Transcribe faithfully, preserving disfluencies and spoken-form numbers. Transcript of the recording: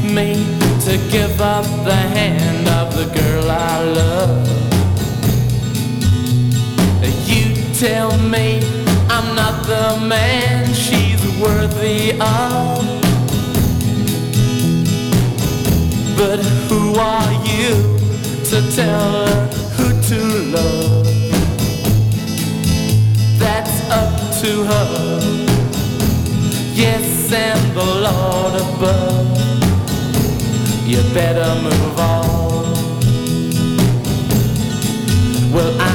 me to give up the hand of the girl I love. You tell me I'm not the man she's worthy of. But who are you to tell her who to love? That's up to her. Yes, and the Lord above. You better move on. Well, I